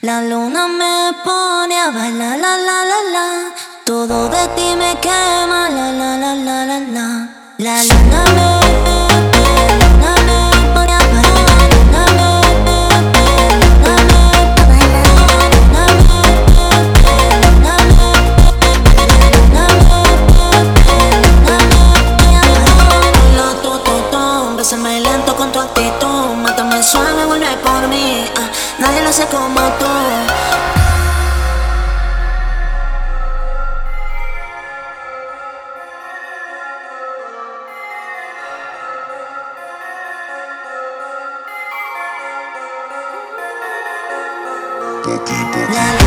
La luna me pone a bailar, la la la la. Todo de ti me quema, la la la la la la. La luna me pone a bailar, la luna bésame lento con tu actitud, mátame suave, vuelve por mí. Nadie lo hace como tú. Poquito.